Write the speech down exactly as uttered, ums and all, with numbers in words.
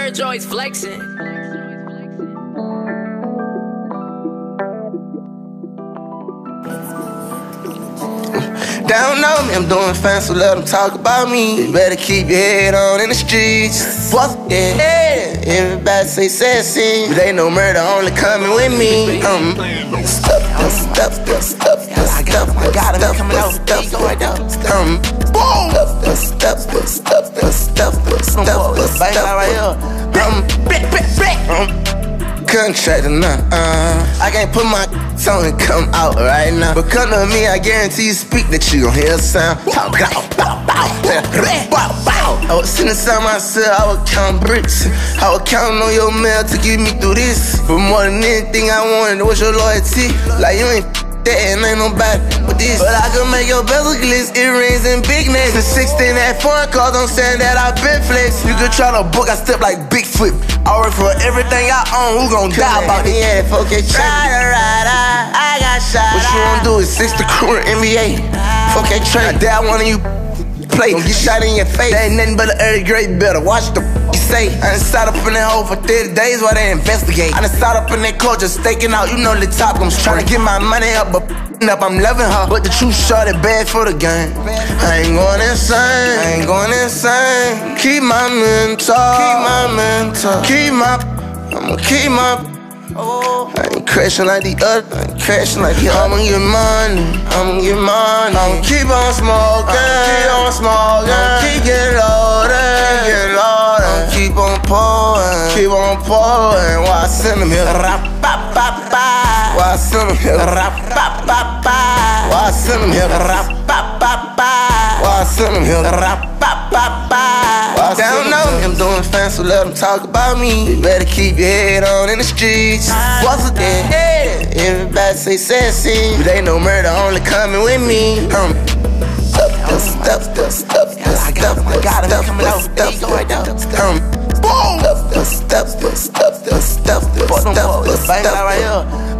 Bird Joy's flexing. They don't know me, I'm doing fine, so let them talk about me. You better keep your head on in the streets. Fuck yeah, yeah. Everybody say sassy, but they know murder only coming with me. Um, stuff, stuff, stuff, stuff, stuff, I got him, I got him, coming out. There you go right there. Um, boom. Stuff, stuff, stuff, stuff, stuff, stuff, stuff, stuff, Bang out right here. Um, brick, brick, brick. Um, contractor, nah, uh, I can't put my song and come out right now. But come to me, I guarantee you speak that you gon' hear a sound. Bow, bow, bow, bow, bow, bow. I was sitting inside myself, I would count bricks. I was counting on your mail to get me through this. But more than anything I wanted was your loyalty. Like you ain't that and ain't nobody but this. But I can make your bezel glitz, earrings and big necks. The sixteen at foreign cars, I'm saying that I been flex. You could try to book, I step like Bigfoot. I work for everything I own, who gon' die about it? Yeah, four K track. Ride, ride, I got shot. What you wanna do is six the crew in N B A. four K track, I dare one of you play. Don't get shot in your face. That ain't nothing but an early grade, better watch the you say. I done sat up in that hole for thirty days while they investigate. I done sat up in that culture, staking out, you know the top comes trying to get my money up, but up, I'm loving her. But the truth shot it bad for the game. I ain't going insane, I ain't going insane. Keep my mental, keep my mental, keep my, I'ma keep my. I ain't crashing like the other, I ain't crashing like the other. I'ma get money, I'ma get money. I'ma keep on smoking, keep on smoking. I'ma keep getting loaded, keep getting loaded. I'ma keep on pouring, keep on pouring. Why I send them here? Rap-ba-ba-ba. Why I send them here? Rap-ba-ba-ba. Why I send them here? Rap-ba-ba-ba. Why I send them here? Rap-ba-ba-ba. They don't know me, I'm doing fine, so let them talk about me. You better keep your head on in the streets. What's it there? Everybody say sassy, but they know murder only coming with me. Um, stuff, stuff, stuff, stuff, stuff, I got him, I got him, coming out. There you go right there. Um, boom. Stuff, stuff, stuff, stuff, stuff, stuff, stuff, stuff, stuff, Bang out right here.